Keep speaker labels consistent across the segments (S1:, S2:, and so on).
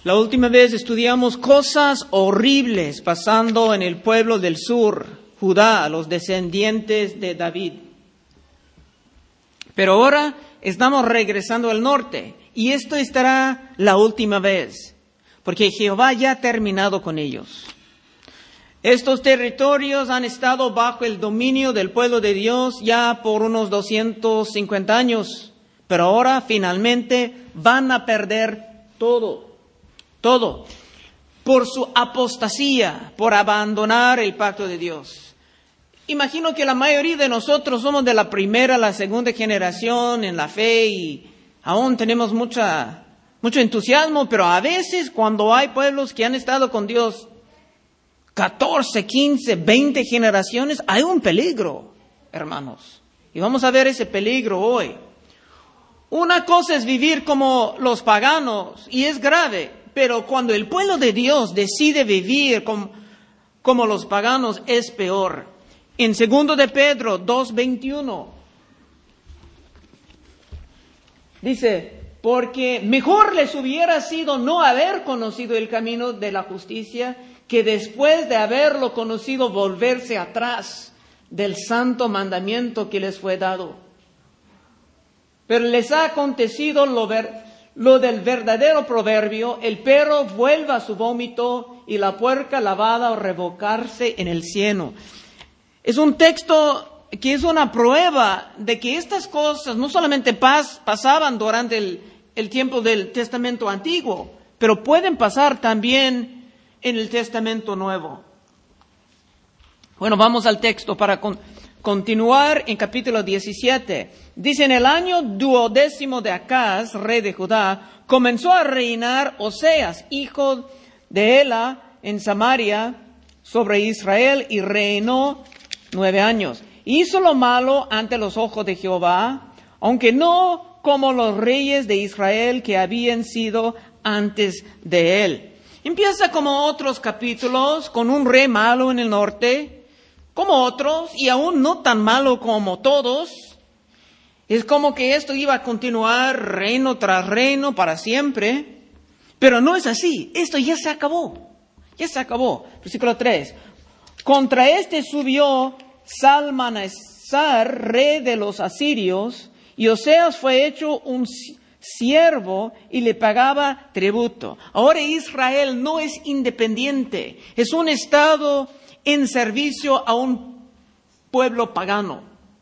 S1: La última vez estudiamos cosas horribles pasando en el pueblo del sur, Judá, los descendientes de David. Pero ahora estamos regresando al norte y esto estará la última vez, porque Jehová ya ha terminado con ellos. Estos territorios han estado bajo el dominio del pueblo de Dios ya por unos 250 años, pero ahora finalmente van a perder todo, por su apostasía, por abandonar el pacto de Dios. Imagino que la mayoría de nosotros somos de la primera, la segunda generación en la fe y aún tenemos mucho entusiasmo, pero a veces cuando hay pueblos que han estado con Dios 14, 15, 20 generaciones, hay un peligro, hermanos. Y vamos a ver ese peligro hoy. Una cosa es vivir como los paganos y es grave, pero cuando el pueblo de Dios decide vivir como los paganos es peor. En 2 de Pedro 2:21 dice, porque mejor les hubiera sido no haber conocido el camino de la justicia que después de haberlo conocido volverse atrás del santo mandamiento que les fue dado. Pero les ha acontecido lo del verdadero proverbio, el perro vuelve a su vómito y la puerca lavada a revocarse en el cieno. Es un texto que es una prueba de que estas cosas no solamente pasaban durante el tiempo del Testamento Antiguo, pero pueden pasar también en el Testamento Nuevo. Bueno, vamos al texto para continuar en capítulo 17. Dice, en el año 12 de Acaz, rey de Judá, comenzó a reinar Oseas, hijo de Ela, en Samaria, sobre Israel, y reinó 9 años. Hizo lo malo ante los ojos de Jehová, aunque no como los reyes de Israel que habían sido antes de él. Empieza como otros capítulos, con un rey malo en el norte, como otros, y aún no tan malo como todos. Es como que esto iba a continuar reino tras reino para siempre, pero no es así. Esto ya se acabó. Versículo 3. Contra este subió Salmanasar, rey de los asirios, y Oseas fue hecho un siervo y le pagaba tributo. Ahora Israel no es independiente, es un estado en servicio a un pueblo pagano.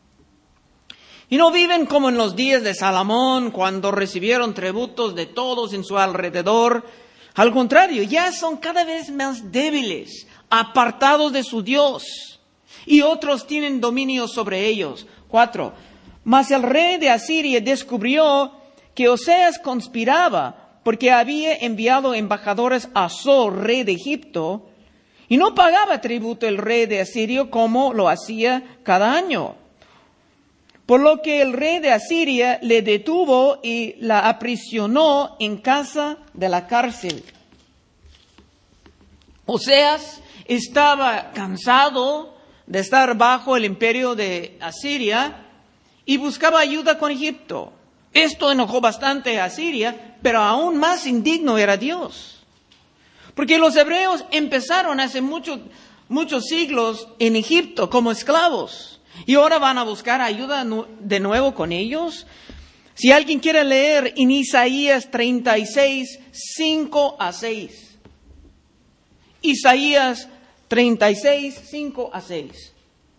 S1: Y no viven como en los días de Salomón, cuando recibieron tributos de todos en su alrededor. Al contrario, ya son cada vez más débiles, apartados de su Dios, y otros tienen dominio sobre ellos. 4. Mas el rey de Asiria descubrió que Oseas conspiraba, porque había enviado embajadores a So, rey de Egipto, y no pagaba tributo el rey de Asiria como lo hacía cada año. Por lo que el rey de Asiria le detuvo y la aprisionó en casa de la cárcel. Oseas estaba cansado de estar bajo el imperio de Asiria y buscaba ayuda con Egipto. Esto enojó bastante a Asiria, pero aún más indigno era Dios. Porque los hebreos empezaron hace muchos siglos en Egipto como esclavos. Y ahora van a buscar ayuda de nuevo con ellos. Si alguien quiere leer en Isaías 36, 5 a 6. Isaías 36, 5 a 6.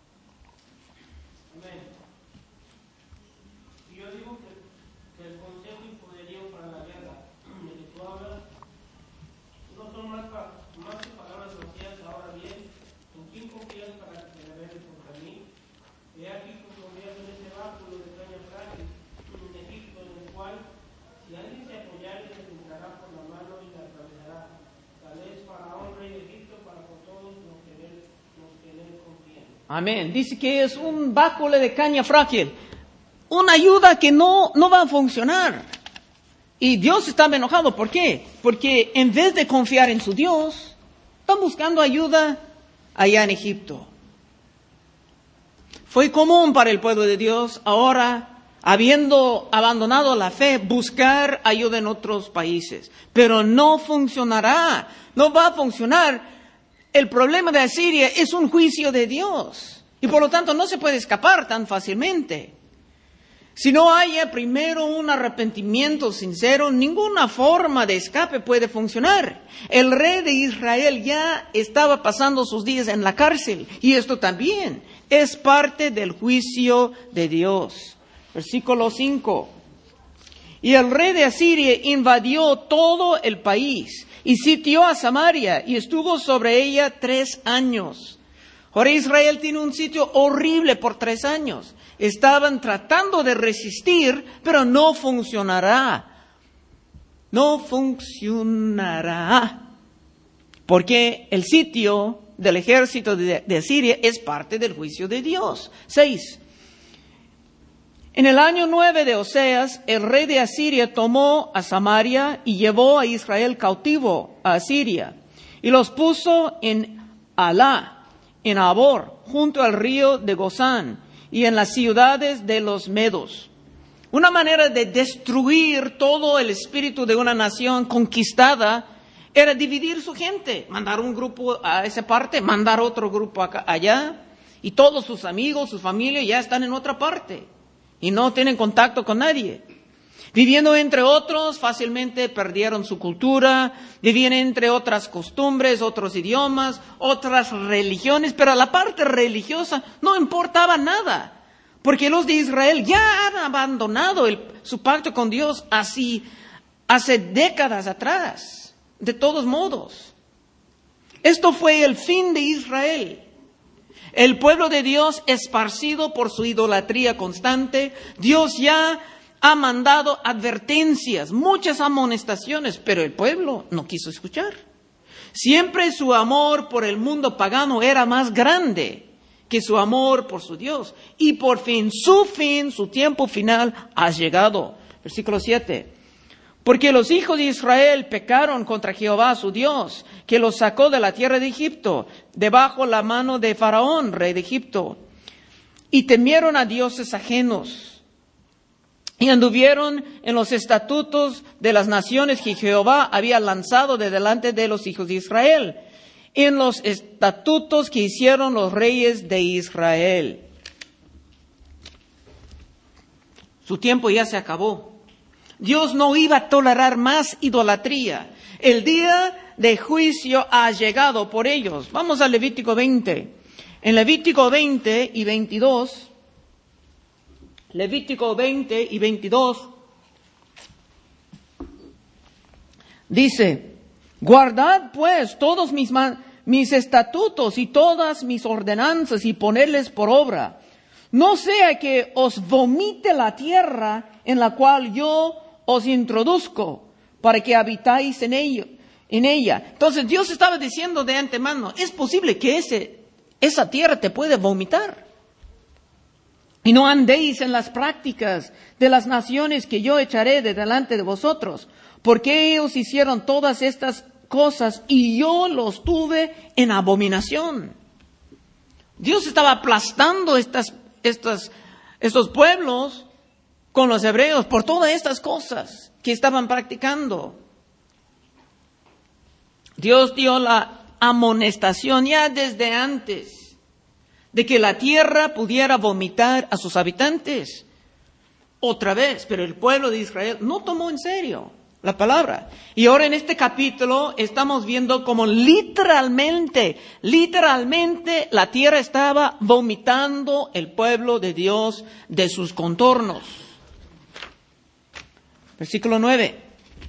S1: Amén. Dice que es un báculo de caña frágil. Una ayuda que no va a funcionar. Y Dios está enojado. ¿Por qué? Porque en vez de confiar en su Dios, están buscando ayuda allá en Egipto. Fue común para el pueblo de Dios ahora habiendo abandonado la fe, buscar ayuda en otros países. Pero no funcionará, no va a funcionar. El problema de Asiria es un juicio de Dios y por lo tanto no se puede escapar tan fácilmente. Si no haya primero un arrepentimiento sincero, ninguna forma de escape puede funcionar. El rey de Israel ya estaba pasando sus días en la cárcel y esto también es parte del juicio de Dios. Versículo 5. Y el rey de Asiria invadió todo el país y sitió a Samaria y estuvo sobre ella 3 años. Ahora Israel tiene un sitio horrible por 3 años. Estaban tratando de resistir, pero no funcionará. No funcionará. Porque el sitio del ejército de Asiria es parte del juicio de Dios. 6. En el año 9 de Oseas, el rey de Asiria tomó a Samaria y llevó a Israel cautivo a Asiria. Y los puso en Alá, en Abor, junto al río de Gozán, y en las ciudades de los medos. Una manera de destruir todo el espíritu de una nación conquistada era dividir su gente, mandar un grupo a esa parte, mandar otro grupo acá, allá, y todos sus amigos, su familia ya están en otra parte y no tienen contacto con nadie. Viviendo entre otros, fácilmente perdieron su cultura, vivían entre otras costumbres, otros idiomas, otras religiones, pero la parte religiosa no importaba nada, porque los de Israel ya han abandonado su pacto con Dios así hace décadas atrás, de todos modos. Esto fue el fin de Israel. El pueblo de Dios esparcido por su idolatría constante, Dios ya ha mandado advertencias, muchas amonestaciones, pero el pueblo no quiso escuchar. Siempre su amor por el mundo pagano era más grande que su amor por su Dios. Y por fin, su tiempo final ha llegado. Versículo 7. Porque los hijos de Israel pecaron contra Jehová su Dios, que los sacó de la tierra de Egipto, debajo la mano de Faraón, rey de Egipto, y temieron a dioses ajenos. Y anduvieron en los estatutos de las naciones que Jehová había lanzado de delante de los hijos de Israel, en los estatutos que hicieron los reyes de Israel. Su tiempo ya se acabó. Dios no iba a tolerar más idolatría. El día de juicio ha llegado por ellos. Vamos a Levítico 20. En Levítico 20 y 22... Levítico 20 y 22 dice: guardad pues todos mis estatutos y todas mis ordenanzas y ponedles por obra. No sea que os vomite la tierra en la cual yo os introduzco para que habitáis en ella. Entonces Dios estaba diciendo de antemano, es posible que esa tierra te puede vomitar. Y no andéis en las prácticas de las naciones que yo echaré de delante de vosotros, porque ellos hicieron todas estas cosas y yo los tuve en abominación. Dios estaba aplastando estos pueblos con los hebreos por todas estas cosas que estaban practicando. Dios dio la amonestación ya desde antes de que la tierra pudiera vomitar a sus habitantes otra vez, pero el pueblo de Israel no tomó en serio la palabra. Y ahora en este capítulo estamos viendo como literalmente la tierra estaba vomitando el pueblo de Dios de sus contornos. Versículo 9.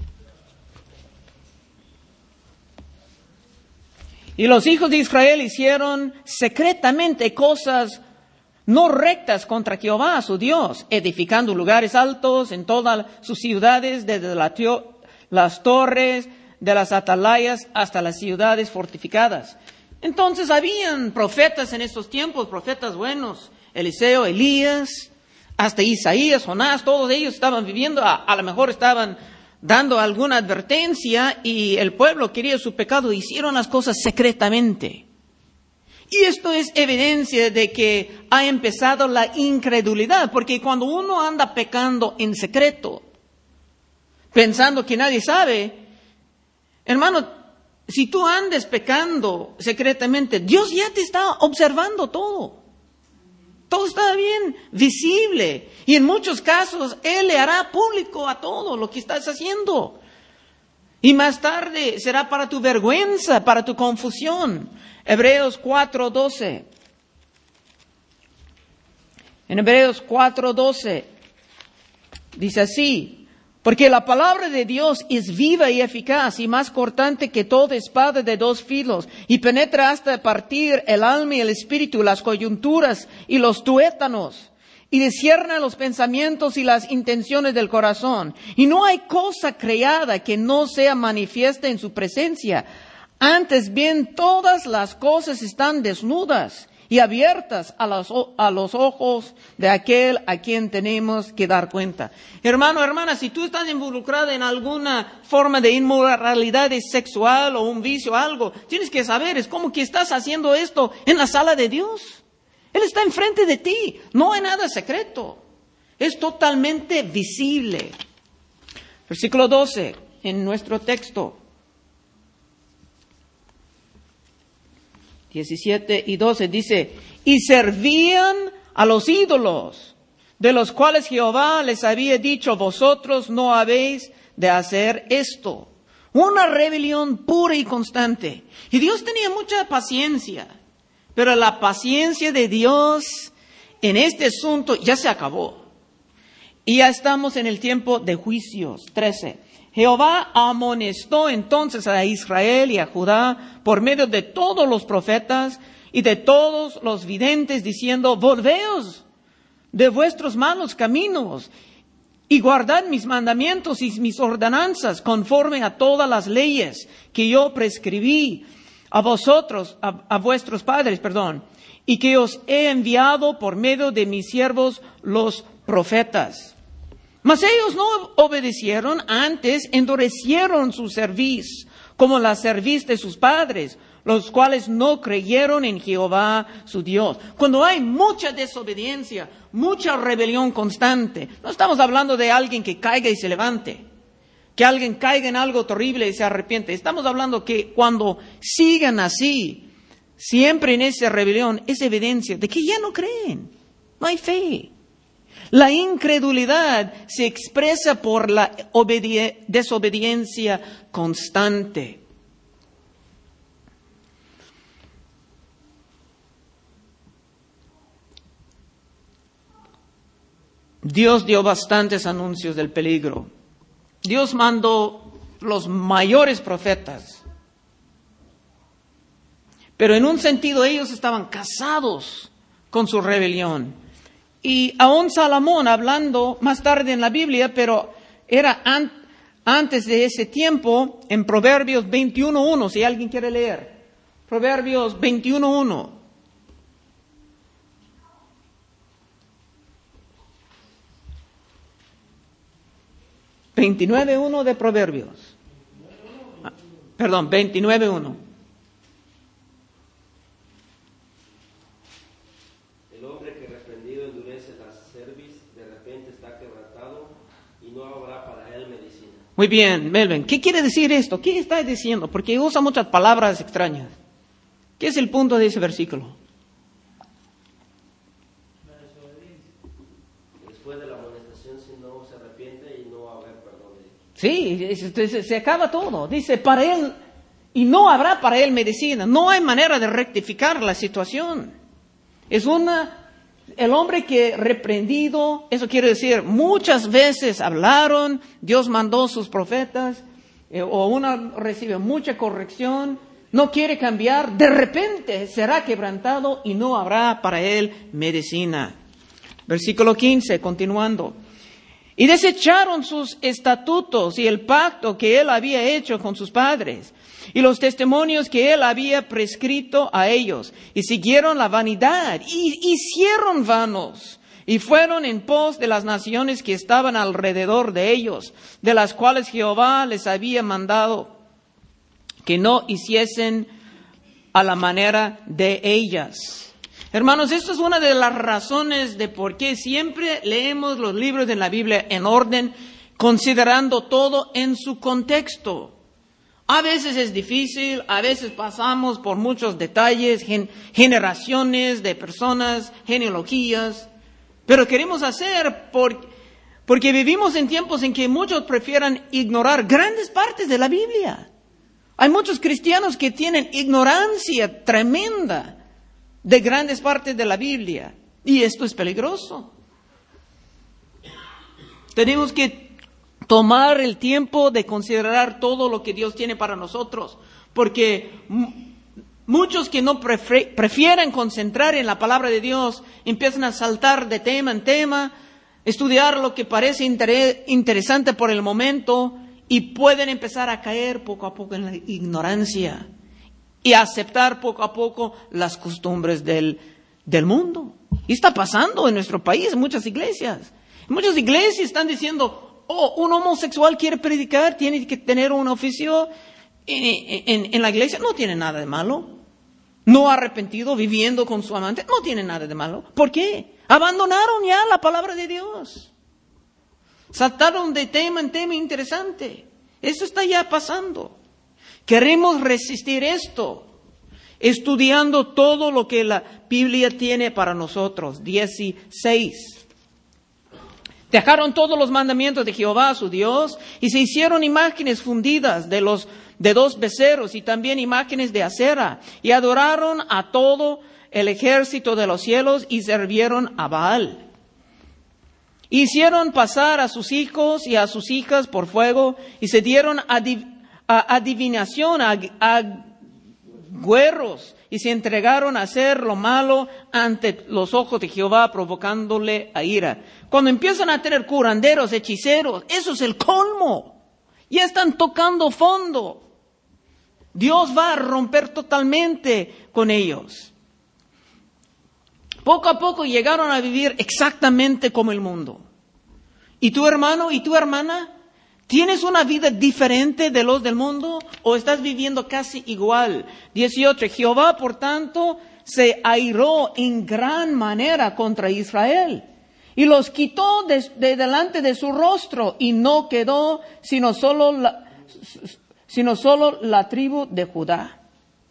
S1: Y los hijos de Israel hicieron secretamente cosas no rectas contra Jehová, su Dios, edificando lugares altos en todas sus ciudades, desde las torres de las atalayas hasta las ciudades fortificadas. Entonces habían profetas en estos tiempos, profetas buenos, Eliseo, Elías, hasta Isaías, Jonás, todos ellos estaban viviendo, a lo mejor estaban dando alguna advertencia y el pueblo quería su pecado, hicieron las cosas secretamente. Y esto es evidencia de que ha empezado la incredulidad, porque cuando uno anda pecando en secreto, pensando que nadie sabe, hermano, si tú andes pecando secretamente, Dios ya te está observando todo. Todo está bien visible. Y en muchos casos, Él le hará público a todo lo que estás haciendo. Y más tarde será para tu vergüenza, para tu confusión. Hebreos 4:12. En Hebreos 4:12 dice así: porque la palabra de Dios es viva y eficaz y más cortante que toda espada de dos filos y penetra hasta partir el alma y el espíritu, las coyunturas y los tuétanos y discierne los pensamientos y las intenciones del corazón. Y no hay cosa creada que no sea manifiesta en su presencia. Antes bien, todas las cosas están desnudas y abiertas a los ojos de aquel a quien tenemos que dar cuenta. Hermano, hermana, si tú estás involucrado en alguna forma de inmoralidad sexual o un vicio o algo, tienes que saber, es como que estás haciendo esto en la sala de Dios. Él está enfrente de ti, no hay nada secreto, es totalmente visible. Versículo 12, en nuestro texto. 17 y 12 dice: y servían a los ídolos, de los cuales Jehová les había dicho: vosotros no habéis de hacer esto. Una rebelión pura y constante. Y Dios tenía mucha paciencia, pero la paciencia de Dios en este asunto ya se acabó. Y ya estamos en el tiempo de juicios. 13. Jehová amonestó entonces a Israel y a Judá por medio de todos los profetas y de todos los videntes, diciendo: volveos de vuestros malos caminos y guardad mis mandamientos y mis ordenanzas conforme a todas las leyes que yo prescribí a vosotros, a vuestros padres, y que os he enviado por medio de mis siervos los profetas. Mas ellos no obedecieron, antes endurecieron su cerviz, como la cerviz de sus padres, los cuales no creyeron en Jehová su Dios. Cuando hay mucha desobediencia, mucha rebelión constante, no estamos hablando de alguien que caiga y se levante, que alguien caiga en algo terrible y se arrepiente. Estamos hablando que cuando sigan así, siempre en esa rebelión, es evidencia de que ya no creen, no hay fe. La incredulidad se expresa por la desobediencia constante. Dios dio bastantes anuncios del peligro. Dios mandó los mayores profetas. Pero en un sentido ellos estaban casados con su rebelión. Y aún Salomón, hablando más tarde en la Biblia, pero era antes de ese tiempo, en Proverbios 21:1, si alguien quiere leer. Proverbios 21:1. 29:1 de Proverbios. 29:1.
S2: El hombre que reprendido endurece la cerviz, de repente está quebrantado y no habrá para él medicina.
S1: Muy bien, Melvin. ¿Qué quiere decir esto? ¿Qué está diciendo? Porque usa muchas palabras extrañas. ¿Qué es el punto de ese versículo?
S2: Después de la amonestación, si no se arrepiente y no va a haber perdón de Dios.
S1: Sí, se acaba todo. Dice, para él, y no habrá para él medicina. No hay manera de rectificar la situación. El hombre que reprendido, eso quiere decir, muchas veces hablaron, Dios mandó sus profetas, o uno recibe mucha corrección, no quiere cambiar, de repente será quebrantado y no habrá para él medicina. Versículo 15, continuando. Y desecharon sus estatutos y el pacto que él había hecho con sus padres y los testimonios que él había prescrito a ellos, y siguieron la vanidad y hicieron vanos, y fueron en pos de las naciones que estaban alrededor de ellos, de las cuales Jehová les había mandado que no hiciesen a la manera de ellas. Hermanos, esto es una de las razones de por qué siempre leemos los libros de la Biblia en orden, considerando todo en su contexto. A veces es difícil, a veces pasamos por muchos detalles, generaciones de personas, genealogías, pero queremos hacer porque vivimos en tiempos en que muchos prefieran ignorar grandes partes de la Biblia. Hay muchos cristianos que tienen ignorancia tremenda de grandes partes de la Biblia, y esto es peligroso. Tenemos que tomar el tiempo de considerar todo lo que Dios tiene para nosotros, porque muchos que no prefieren concentrar en la palabra de Dios empiezan a saltar de tema en tema, estudiar lo que parece interesante por el momento y pueden empezar a caer poco a poco en la ignorancia y aceptar poco a poco las costumbres del mundo. Y está pasando en nuestro país, en muchas iglesias. Muchas iglesias están diciendo, un homosexual quiere predicar, tiene que tener un oficio en la iglesia. No tiene nada de malo. No arrepentido, viviendo con su amante, no tiene nada de malo. ¿Por qué? Abandonaron ya la palabra de Dios. Saltaron de tema en tema interesante. Eso está ya pasando. Queremos resistir esto, estudiando todo lo que la Biblia tiene para nosotros. 16. Dejaron todos los mandamientos de Jehová, su Dios, y se hicieron imágenes fundidas de 2 becerros y también imágenes de acera, y adoraron a todo el ejército de los cielos y sirvieron a Baal. Hicieron pasar a sus hijos y a sus hijas por fuego y se dieron a adivinación, a güeros, y se entregaron a hacer lo malo ante los ojos de Jehová, provocándole a ira. Cuando empiezan a tener curanderos, hechiceros, eso es el colmo. Ya están tocando fondo. Dios va a romper totalmente con ellos. Poco a poco llegaron a vivir exactamente como el mundo. ¿Y tu hermano y tu hermana? ¿Tienes una vida diferente de los del mundo o estás viviendo casi igual? 18. Jehová, por tanto, se airó en gran manera contra Israel y los quitó de delante de su rostro, y no quedó sino solo la tribu de Judá.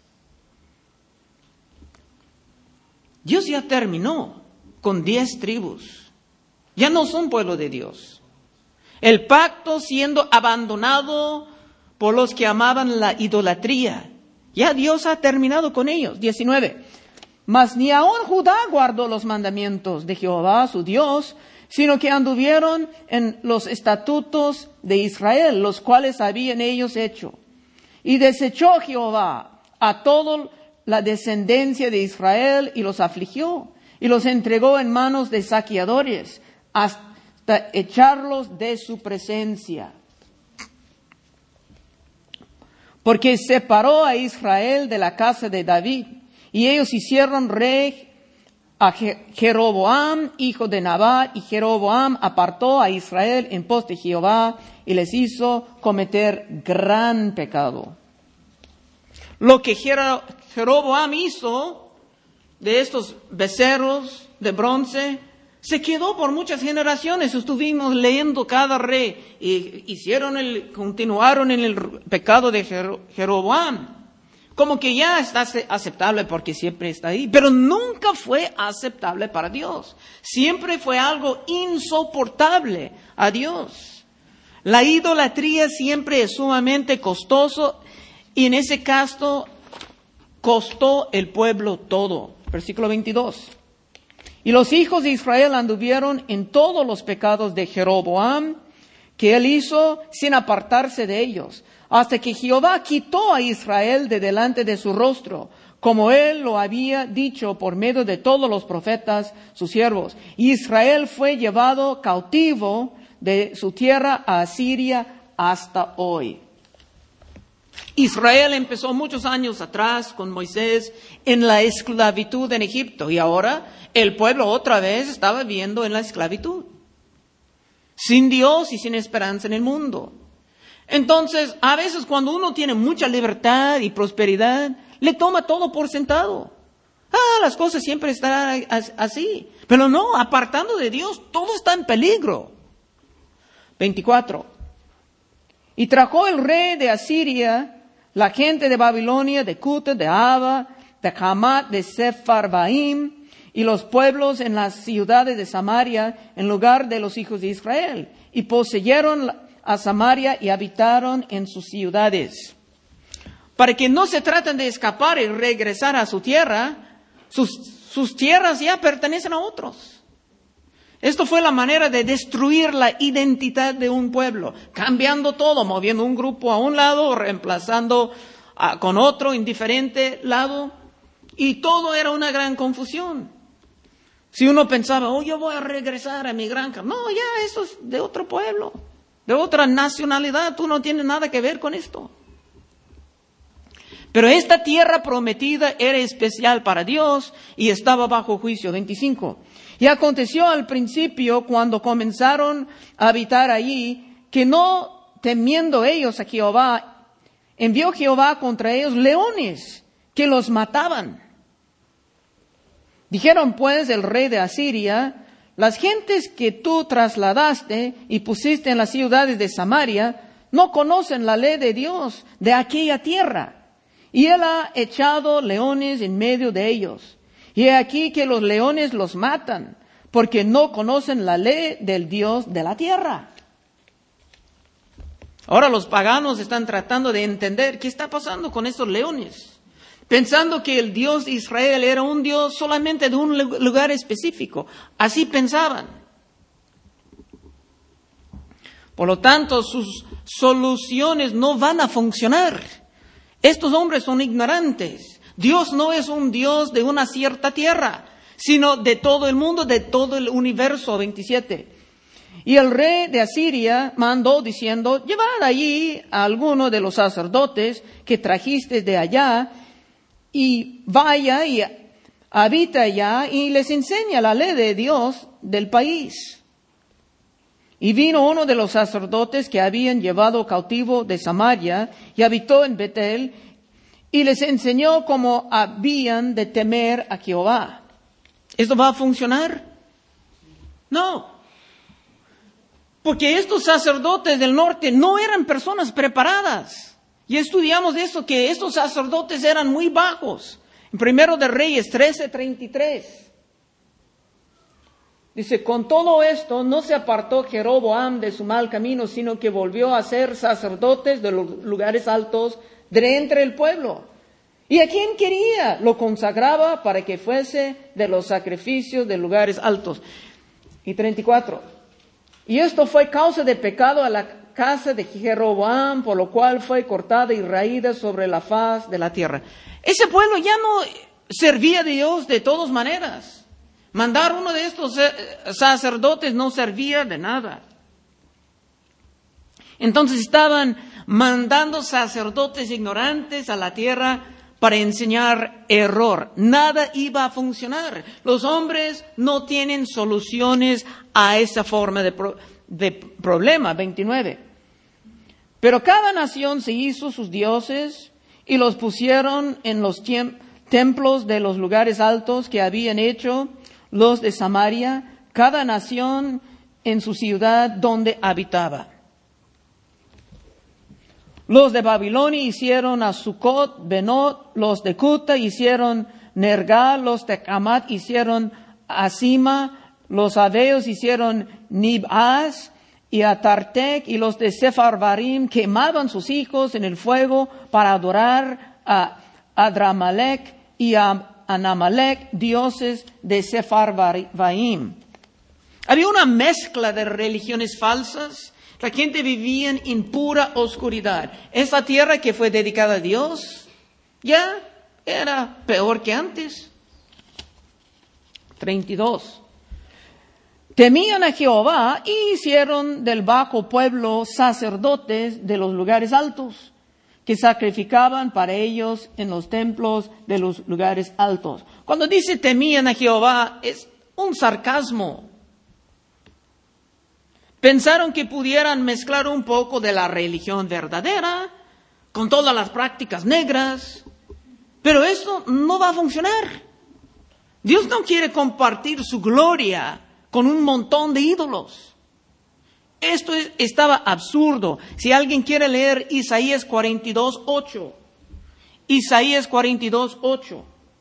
S1: Dios ya terminó con 10 tribus. Ya no son pueblo de Dios. El pacto siendo abandonado por los que amaban la idolatría. Ya Dios ha terminado con ellos. 19. Mas ni aun Judá guardó los mandamientos de Jehová, su Dios, sino que anduvieron en los estatutos de Israel, los cuales habían ellos hecho. Y desechó Jehová a toda la descendencia de Israel y los afligió, y los entregó en manos de saqueadores, hasta echarlos de su presencia. Porque separó a Israel de la casa de David, y ellos hicieron rey a Jeroboam, hijo de Nabat, y Jeroboam apartó a Israel en pos de Jehová, y les hizo cometer gran pecado. Lo que Jeroboam hizo de estos becerros de bronce se quedó por muchas generaciones. Estuvimos leyendo cada rey y continuaron en el pecado de Jeroboam. Como que ya está aceptable porque siempre está ahí, pero nunca fue aceptable para Dios. Siempre fue algo insoportable a Dios. La idolatría siempre es sumamente costoso, y en ese caso costó el pueblo todo. Versículo 22. Y los hijos de Israel anduvieron en todos los pecados de Jeroboam, que él hizo sin apartarse de ellos, hasta que Jehová quitó a Israel de delante de su rostro, como él lo había dicho por medio de todos los profetas, sus siervos. Y Israel fue llevado cautivo de su tierra a Asiria hasta hoy. Israel empezó muchos años atrás con Moisés en la esclavitud en Egipto, y ahora el pueblo otra vez estaba viviendo en la esclavitud, sin Dios y sin esperanza en el mundo. Entonces, a veces cuando uno tiene mucha libertad y prosperidad, le toma todo por sentado. Las cosas siempre estarán así. Pero no, apartando de Dios, todo está en peligro. 24. Y trajo el rey de Asiria, la gente de Babilonia, de Cuta, de Ava, de Hamat, de Sepharvaim, y los pueblos en las ciudades de Samaria, en lugar de los hijos de Israel. Y poseyeron a Samaria y habitaron en sus ciudades. Para que no se traten de escapar y regresar a su tierra, sus tierras ya pertenecen a otros. Esto fue la manera de destruir la identidad de un pueblo, cambiando todo, moviendo un grupo a un lado, reemplazando con otro indiferente lado, y todo era una gran confusión. Si uno pensaba, yo voy a regresar a mi granja, no, ya eso es de otro pueblo, de otra nacionalidad, tú no tienes nada que ver con esto. Pero esta tierra prometida era especial para Dios y estaba bajo juicio. 25. Y aconteció al principio, cuando comenzaron a habitar allí, que no temiendo ellos a Jehová, envió Jehová contra ellos leones que los mataban. Dijeron pues el rey de Asiria, las gentes que tú trasladaste y pusiste en las ciudades de Samaria, no conocen la ley de Dios de aquella tierra. Y él ha echado leones en medio de ellos. Y he aquí que los leones los matan, porque no conocen la ley del Dios de la tierra. Ahora los paganos están tratando de entender qué está pasando con estos leones, pensando que el Dios de Israel era un Dios solamente de un lugar específico. Así pensaban. Por lo tanto, sus soluciones no van a funcionar. Estos hombres son ignorantes. Dios no es un Dios de una cierta tierra, sino de todo el mundo, de todo el universo. 27. Y el rey de Asiria mandó diciendo, llevad allí a alguno de los sacerdotes que trajiste de allá, y vaya y habita allá, y les enseña la ley de Dios del país. Y vino uno de los sacerdotes que habían llevado cautivo de Samaria y habitó en Betel y les enseñó cómo habían de temer a Jehová. ¿Esto va a funcionar? No. Porque estos sacerdotes del norte no eran personas preparadas. Y estudiamos eso, que estos sacerdotes eran muy bajos. En Primero de Reyes 13:33. Dice, con todo esto no se apartó Jeroboam de su mal camino, sino que volvió a ser sacerdotes de los lugares altos de entre el pueblo. ¿Y a quién quería? Lo consagraba para que fuese de los sacrificios de lugares altos. Y 34. Y esto fue causa de pecado a la casa de Jeroboam, por lo cual fue cortada y raída sobre la faz de la tierra. Ese pueblo ya no servía a Dios de todas maneras. Mandar uno de estos sacerdotes no servía de nada. Entonces estaban mandando sacerdotes ignorantes a la tierra para enseñar error. Nada iba a funcionar. Los hombres no tienen soluciones a esa forma de problema. 29. Pero cada nación se hizo sus dioses y los pusieron en los templos de los lugares altos que habían hecho los de Samaria, cada nación en su ciudad donde habitaba. Los de Babilonia hicieron a Sucot, Benot, los de Cuta hicieron Nergal, los de Hamat hicieron Asima, los aveos hicieron Nibhaz y a Tartek, y los de Sepharvaim quemaban sus hijos en el fuego para adorar a Adramalek y a Anamalek, dioses de Sepharvaim. Había una mezcla de religiones falsas. La gente vivía en pura oscuridad. Esta tierra que fue dedicada a Dios ya era peor que antes. 32. Temían a Jehová y hicieron del bajo pueblo sacerdotes de los lugares altos, que sacrificaban para ellos en los templos de los lugares altos. Cuando dice temían a Jehová, es un sarcasmo. Pensaron que pudieran mezclar un poco de la religión verdadera con todas las prácticas negras, Pero esto no va a funcionar. Dios no quiere compartir su gloria con un montón de ídolos. Esto estaba absurdo. Si alguien quiere leer Isaías 42:8. Isaías 42:8.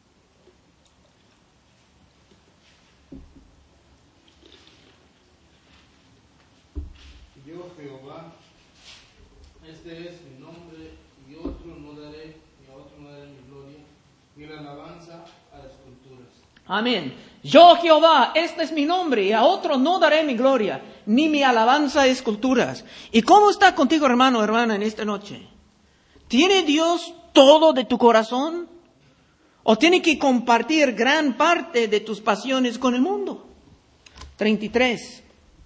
S3: Yo, Jehová, este es mi nombre, y a otro no daré mi gloria, ni la alabanza a las culturas.
S1: Amén. Yo, Jehová, este es mi nombre, y a otro no daré mi gloria, ni mi alabanza a esculturas. ¿Y cómo está contigo, hermano, hermana, en esta noche? ¿Tiene Dios todo de tu corazón? ¿O tiene que compartir gran parte de tus pasiones con el mundo? 33.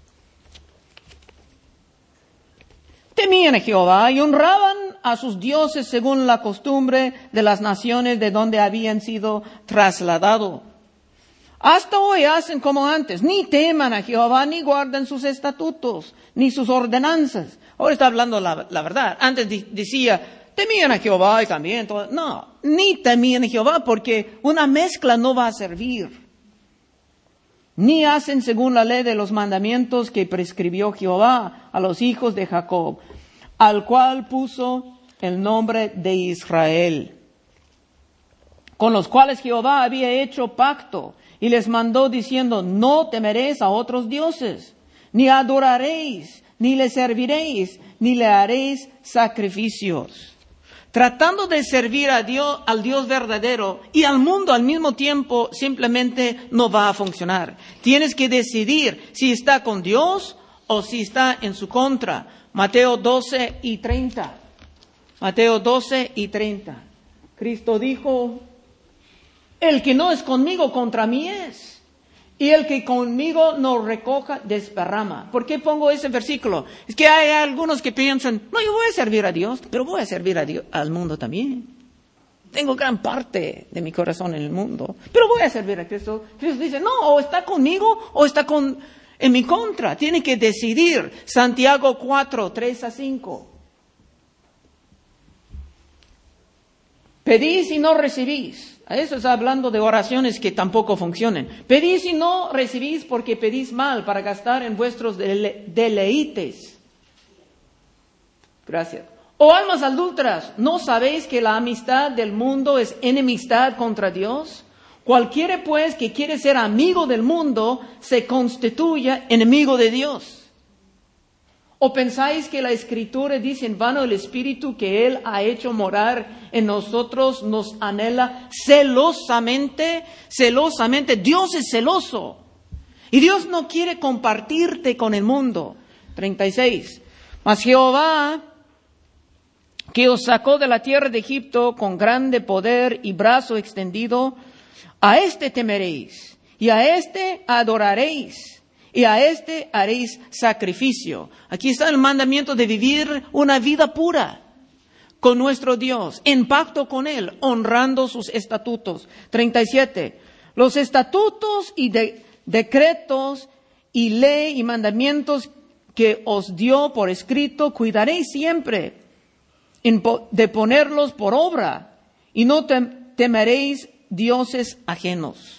S1: Temían a Jehová y honraban a sus dioses según la costumbre de las naciones de donde habían sido trasladados. Hasta hoy hacen como antes, ni teman a Jehová, ni guardan sus estatutos, ni sus ordenanzas. Ahora está hablando la verdad. Antes decía, temían a Jehová y también todo. No, ni temían a Jehová porque una mezcla no va a servir. Ni hacen según la ley de los mandamientos que prescribió Jehová a los hijos de Jacob, al cual puso el nombre de Israel, con los cuales Jehová había hecho pacto, y les mandó diciendo, no temeréis a otros dioses, ni adoraréis, ni le serviréis, ni le haréis sacrificios. Tratando de servir a Dios, al Dios verdadero y al mundo al mismo tiempo, simplemente no va a funcionar. Tienes que decidir si está con Dios o si está en su contra. Mateo 12:30. Mateo 12:30. Cristo dijo, el que no es conmigo contra mí es, y el que conmigo no recoja desparrama. ¿Por qué pongo ese versículo? Es que hay algunos que piensan, no, yo voy a servir a Dios, pero voy a servir a Dios, al mundo también. Tengo gran parte de mi corazón en el mundo, pero voy a servir a Cristo. Cristo dice, no, o está conmigo o está en mi contra. Tiene que decidir. Santiago 4:3-5. Pedís y no recibís. A eso está hablando de oraciones que tampoco funcionan. Pedís y no recibís porque pedís mal para gastar en vuestros deleites. Gracias. Oh almas adúlteras, ¿no sabéis que la amistad del mundo es enemistad contra Dios? Cualquiera pues que quiere ser amigo del mundo se constituye enemigo de Dios. ¿O pensáis que la Escritura dice en vano el Espíritu que Él ha hecho morar en nosotros nos anhela celosamente? Celosamente. Dios es celoso. Y Dios no quiere compartirte con el mundo. 36. Mas Jehová, que os sacó de la tierra de Egipto con grande poder y brazo extendido, a éste temeréis, y a éste adoraréis, y a éste haréis sacrificio. Aquí está el mandamiento de vivir una vida pura con nuestro Dios, en pacto con Él, honrando sus estatutos. 37. Los estatutos y decretos y ley y mandamientos que os dio por escrito, cuidaréis siempre de ponerlos por obra, y no temeréis dioses ajenos.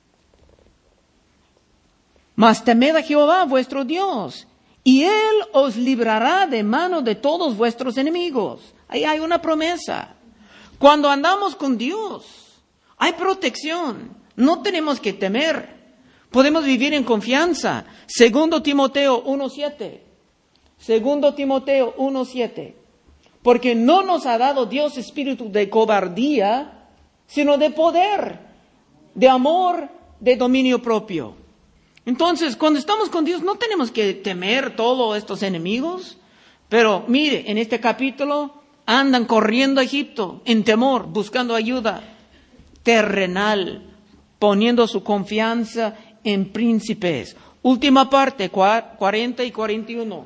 S1: Mas temed a Jehová vuestro Dios, y Él os librará de mano de todos vuestros enemigos. Ahí hay una promesa. Cuando andamos con Dios, hay protección. No tenemos que temer. Podemos vivir en confianza. 2 Timoteo 1:7. 2 Timoteo 1:7. Porque no nos ha dado Dios espíritu de cobardía, sino de poder, de amor, de dominio propio. Entonces, cuando estamos con Dios, no tenemos que temer todos estos enemigos. Pero mire, en este capítulo andan corriendo a Egipto en temor, buscando ayuda terrenal, poniendo su confianza en príncipes. Última parte, 40 y 41.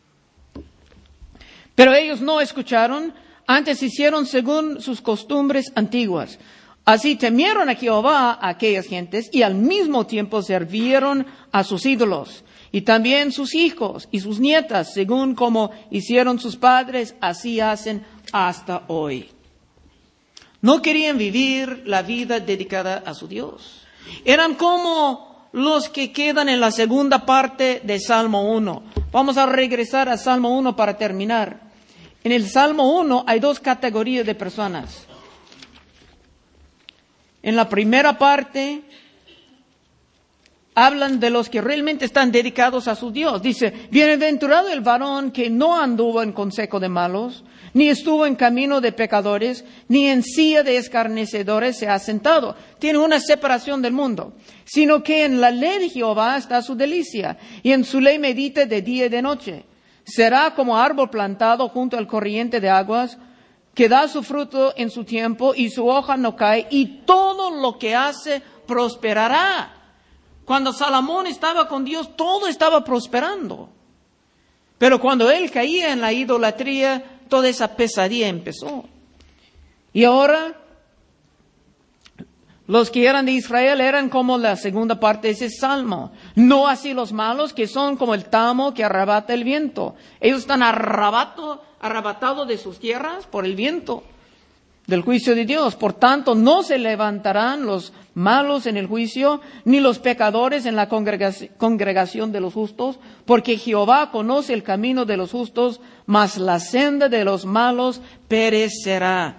S1: Pero ellos no escucharon, antes hicieron según sus costumbres antiguas. Así temieron a Jehová a aquellas gentes y al mismo tiempo sirvieron a sus ídolos. Y también sus hijos y sus nietas, según como hicieron sus padres, así hacen hasta hoy. No querían vivir la vida dedicada a su Dios. Eran como los que quedan en la segunda parte de Salmo 1. Vamos a regresar a Salmo 1 para terminar. En el Salmo 1 hay dos categorías de personas. En la primera parte hablan de los que realmente están dedicados a su Dios. Dice, bienaventurado el varón que no anduvo en consejo de malos, ni estuvo en camino de pecadores, ni en silla de escarnecedores se ha sentado. Tiene una separación del mundo. Sino que en la ley de Jehová está su delicia, y en su ley medita de día y de noche. Será como árbol plantado junto al corriente de aguas, que da su fruto en su tiempo, y su hoja no cae, y todo lo que hace prosperará. Cuando Salomón estaba con Dios, todo estaba prosperando. Pero cuando él caía en la idolatría, toda esa pesadilla empezó. Y ahora, los que eran de Israel eran como la segunda parte de ese salmo. No así los malos, que son como el tamo que arrebata el viento. Ellos están arrebatados de sus tierras por el viento del juicio de Dios. Por tanto, no se levantarán los malos en el juicio, ni los pecadores en la congregación de los justos, porque Jehová conoce el camino de los justos, mas la senda de los malos perecerá.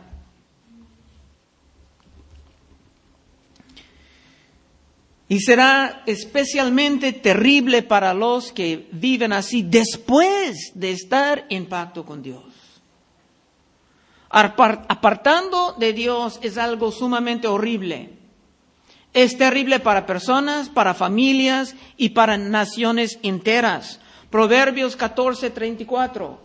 S1: Y será especialmente terrible para los que viven así después de estar en pacto con Dios. Apartando de Dios es algo sumamente horrible. Es terrible para personas, para familias y para naciones enteras. Proverbios 14:34.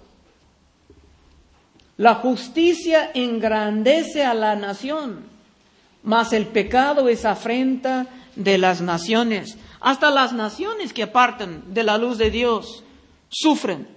S1: La justicia engrandece a la nación, mas el pecado es afrenta de las naciones. Hasta las naciones que apartan de la luz de Dios sufren.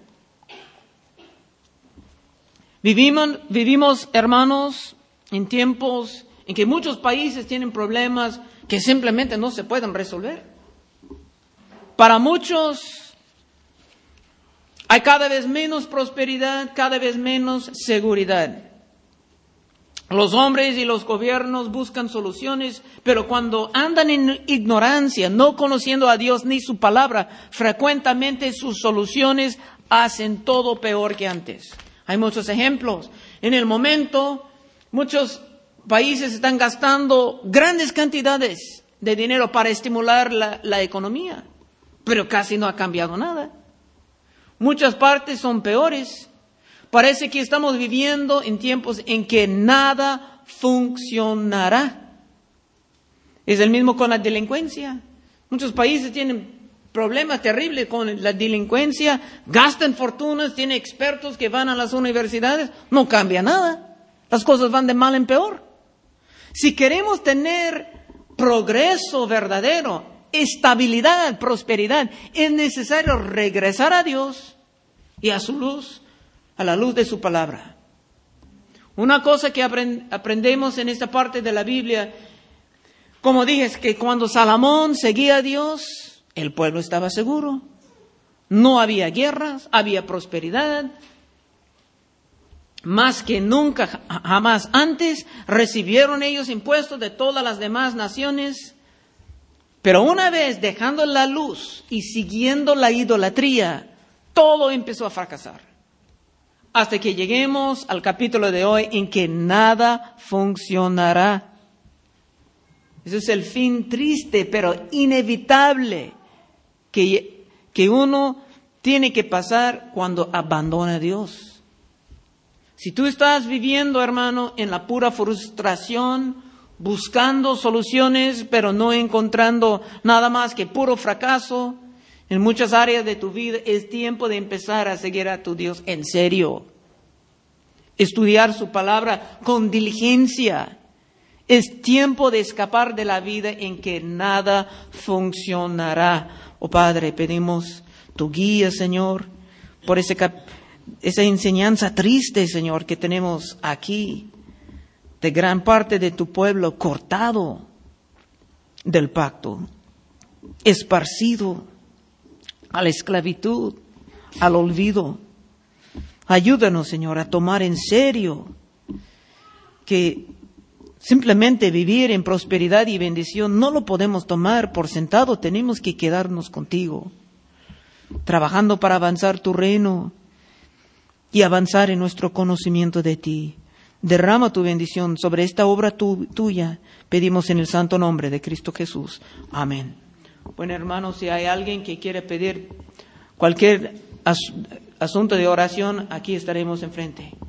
S1: Vivimos, hermanos, en tiempos en que muchos países tienen problemas que simplemente no se pueden resolver. Para muchos hay cada vez menos prosperidad, cada vez menos seguridad. Los hombres y los gobiernos buscan soluciones, pero cuando andan en ignorancia, no conociendo a Dios ni su palabra, frecuentemente sus soluciones hacen todo peor que antes. Hay muchos ejemplos. En el momento, muchos países están gastando grandes cantidades de dinero para estimular la economía, pero casi no ha cambiado nada. Muchas partes son peores. Parece que estamos viviendo en tiempos en que nada funcionará. Es el mismo con la delincuencia. Muchos países tienen problemas terribles con la delincuencia, gastan fortunas, tienen expertos que van a las universidades, no cambia nada. Las cosas van de mal en peor. Si queremos tener progreso verdadero, estabilidad, prosperidad, es necesario regresar a Dios y a su luz, a la luz de su palabra. Una cosa que aprendemos en esta parte de la Biblia, como dije, es que cuando Salomón seguía a Dios, el pueblo estaba seguro. No había guerras, había prosperidad. Más que nunca, jamás antes, recibieron ellos impuestos de todas las demás naciones. Pero una vez dejando la luz y siguiendo la idolatría, todo empezó a fracasar. Hasta que lleguemos al capítulo de hoy en que nada funcionará. Ese es el fin triste, pero inevitable que uno tiene que pasar cuando abandona a Dios. Si tú estás viviendo, hermano, en la pura frustración, buscando soluciones, pero no encontrando nada más que puro fracaso, en muchas áreas de tu vida, es tiempo de empezar a seguir a tu Dios en serio. Estudiar su palabra con diligencia. Es tiempo de escapar de la vida en que nada funcionará. Oh Padre, pedimos tu guía, Señor, por esa enseñanza triste, Señor, que tenemos aquí, de gran parte de tu pueblo cortado del pacto, esparcido a la esclavitud, al olvido. Ayúdanos, Señor, a tomar en serio que simplemente vivir en prosperidad y bendición no lo podemos tomar por sentado. Tenemos que quedarnos contigo, trabajando para avanzar tu reino y avanzar en nuestro conocimiento de ti. Derrama tu bendición sobre esta obra tuya. Pedimos en el santo nombre de Cristo Jesús. Amén. Bueno, hermanos, si hay alguien que quiere pedir cualquier asunto de oración, aquí estaremos enfrente.